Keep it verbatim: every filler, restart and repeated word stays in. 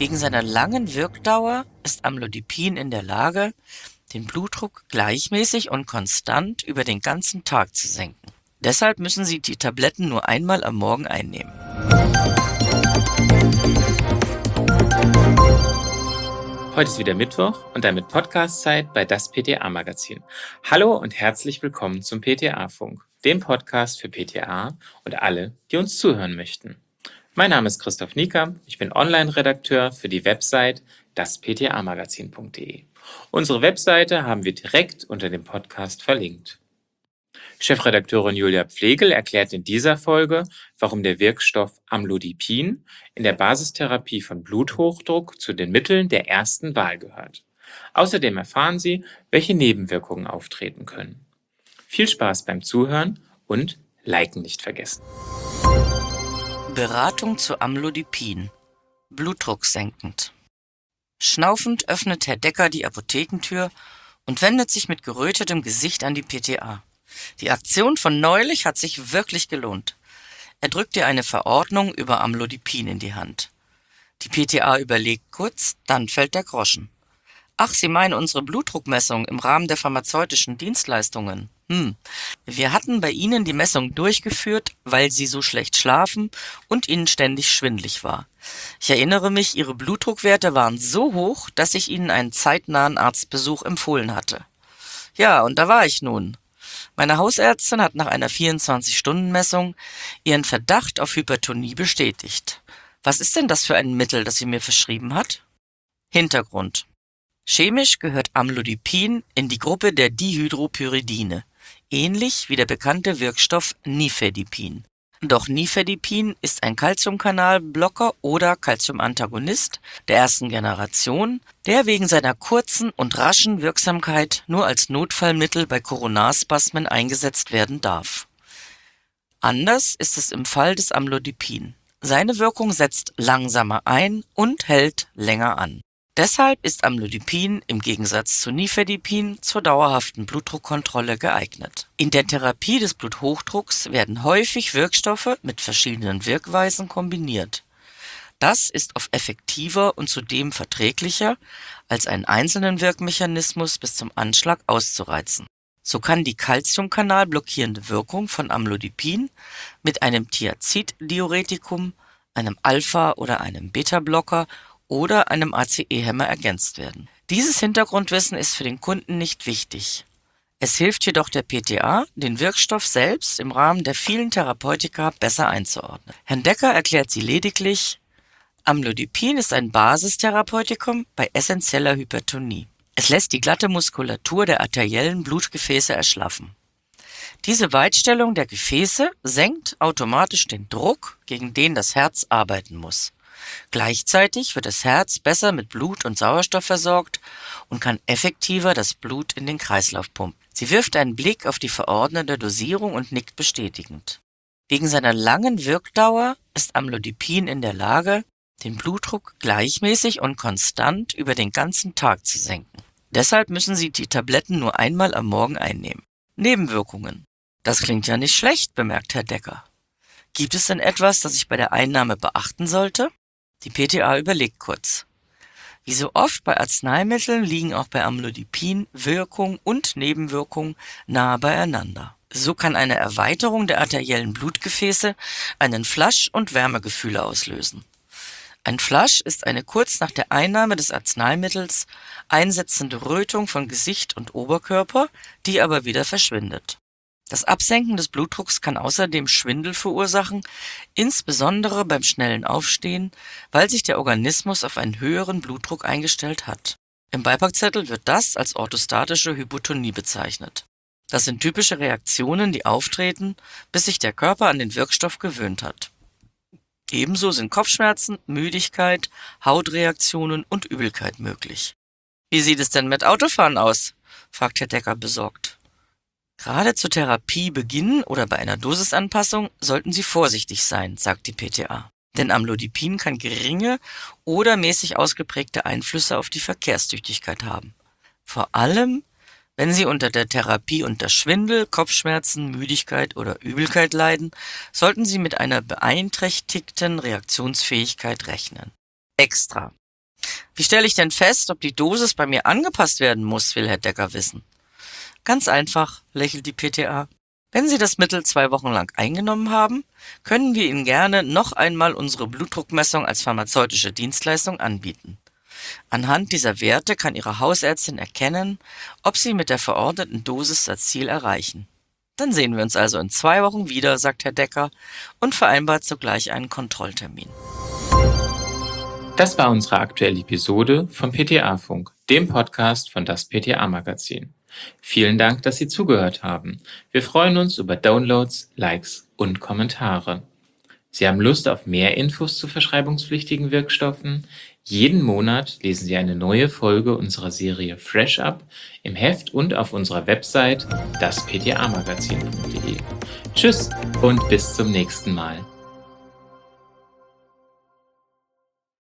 Wegen seiner langen Wirkdauer ist Amlodipin in der Lage, den Blutdruck gleichmäßig und konstant über den ganzen Tag zu senken. Deshalb müssen Sie die Tabletten nur einmal am Morgen einnehmen. Heute ist wieder Mittwoch und damit Podcast-Zeit bei das P T A-Magazin. Hallo und herzlich willkommen zum P T A-Funk, dem Podcast für P T A und alle, die uns zuhören möchten. Mein Name ist Christoph Nieker, ich bin Online-Redakteur für die Website das p t a magazin punkt d e. Unsere Webseite haben wir direkt unter dem Podcast verlinkt. Chefredakteurin Julia Pflegel erklärt in dieser Folge, warum der Wirkstoff Amlodipin in der Basistherapie von Bluthochdruck zu den Mitteln der ersten Wahl gehört. Außerdem erfahren Sie, welche Nebenwirkungen auftreten können. Viel Spaß beim Zuhören und Liken nicht vergessen. Beratung zu Amlodipin. Blutdruck senkend. Schnaufend öffnet Herr Decker die Apothekentür und wendet sich mit gerötetem Gesicht an die P T A. Die Aktion von neulich hat sich wirklich gelohnt. Er drückt ihr eine Verordnung über Amlodipin in die Hand. Die P T A überlegt kurz, dann fällt der Groschen. Ach, Sie meinen unsere Blutdruckmessung im Rahmen der pharmazeutischen Dienstleistungen? Hm, wir hatten bei Ihnen die Messung durchgeführt, weil Sie so schlecht schlafen und Ihnen ständig schwindlig war. Ich erinnere mich, Ihre Blutdruckwerte waren so hoch, dass ich Ihnen einen zeitnahen Arztbesuch empfohlen hatte. Ja, und da war ich nun. Meine Hausärztin hat nach einer vierundzwanzig-Stunden-Messung ihren Verdacht auf Hypertonie bestätigt. Was ist denn das für ein Mittel, das sie mir verschrieben hat? Hintergrund. Chemisch gehört Amlodipin in die Gruppe der Dihydropyridine, ähnlich wie der bekannte Wirkstoff Nifedipin. Doch Nifedipin ist ein Calciumkanalblocker oder Calciumantagonist der ersten Generation, der wegen seiner kurzen und raschen Wirksamkeit nur als Notfallmittel bei Koronarspasmen eingesetzt werden darf. Anders ist es im Fall des Amlodipin. Seine Wirkung setzt langsamer ein und hält länger an. Deshalb ist Amlodipin im Gegensatz zu Nifedipin zur dauerhaften Blutdruckkontrolle geeignet. In der Therapie des Bluthochdrucks werden häufig Wirkstoffe mit verschiedenen Wirkweisen kombiniert. Das ist oft effektiver und zudem verträglicher, als einen einzelnen Wirkmechanismus bis zum Anschlag auszureizen. So kann die Calciumkanal-blockierende Wirkung von Amlodipin mit einem Thiazid-Diuretikum, einem Alpha- oder einem Beta-Blocker oder einem A C E-Hemmer ergänzt werden. Dieses Hintergrundwissen ist für den Kunden nicht wichtig. Es hilft jedoch der P T A, den Wirkstoff selbst im Rahmen der vielen Therapeutika besser einzuordnen. Herrn Decker erklärt sie lediglich, Amlodipin ist ein Basistherapeutikum bei essentieller Hypertonie. Es lässt die glatte Muskulatur der arteriellen Blutgefäße erschlaffen. Diese Weitstellung der Gefäße senkt automatisch den Druck, gegen den das Herz arbeiten muss. Gleichzeitig wird das Herz besser mit Blut und Sauerstoff versorgt und kann effektiver das Blut in den Kreislauf pumpen. Sie wirft einen Blick auf die verordnete Dosierung und nickt bestätigend. Wegen seiner langen Wirkdauer ist Amlodipin in der Lage, den Blutdruck gleichmäßig und konstant über den ganzen Tag zu senken. Deshalb müssen Sie die Tabletten nur einmal am Morgen einnehmen. Nebenwirkungen. Das klingt ja nicht schlecht, bemerkt Herr Decker. Gibt es denn etwas, das ich bei der Einnahme beachten sollte? Die P T A überlegt kurz. Wie so oft bei Arzneimitteln liegen auch bei Amlodipin Wirkung und Nebenwirkung nahe beieinander. So kann eine Erweiterung der arteriellen Blutgefäße einen Flasch- und Wärmegefühle auslösen. Ein Flasch ist eine kurz nach der Einnahme des Arzneimittels einsetzende Rötung von Gesicht und Oberkörper, die aber wieder verschwindet. Das Absenken des Blutdrucks kann außerdem Schwindel verursachen, insbesondere beim schnellen Aufstehen, weil sich der Organismus auf einen höheren Blutdruck eingestellt hat. Im Beipackzettel wird das als orthostatische Hypotonie bezeichnet. Das sind typische Reaktionen, die auftreten, bis sich der Körper an den Wirkstoff gewöhnt hat. Ebenso sind Kopfschmerzen, Müdigkeit, Hautreaktionen und Übelkeit möglich. »Wie sieht es denn mit Autofahren aus?« fragt Herr Decker besorgt. Gerade zu Therapiebeginn oder bei einer Dosisanpassung sollten Sie vorsichtig sein, sagt die P T A. Denn Amlodipin kann geringe oder mäßig ausgeprägte Einflüsse auf die Verkehrstüchtigkeit haben. Vor allem, wenn Sie unter der Therapie unter Schwindel, Kopfschmerzen, Müdigkeit oder Übelkeit leiden, sollten Sie mit einer beeinträchtigten Reaktionsfähigkeit rechnen. Extra. Wie stelle ich denn fest, ob die Dosis bei mir angepasst werden muss, will Herr Decker wissen. Ganz einfach, lächelt die P T A. Wenn Sie das Mittel zwei Wochen lang eingenommen haben, können wir Ihnen gerne noch einmal unsere Blutdruckmessung als pharmazeutische Dienstleistung anbieten. Anhand dieser Werte kann Ihre Hausärztin erkennen, ob Sie mit der verordneten Dosis das Ziel erreichen. Dann sehen wir uns also in zwei Wochen wieder, sagt Herr Decker und vereinbart sogleich einen Kontrolltermin. Das war unsere aktuelle Episode vom P T A-Funk, dem Podcast von das P T A-Magazin. Vielen Dank, dass Sie zugehört haben. Wir freuen uns über Downloads, Likes und Kommentare. Sie haben Lust auf mehr Infos zu verschreibungspflichtigen Wirkstoffen? Jeden Monat lesen Sie eine neue Folge unserer Serie Fresh Up im Heft und auf unserer Website das p t a magazin punkt d e. Tschüss und bis zum nächsten Mal.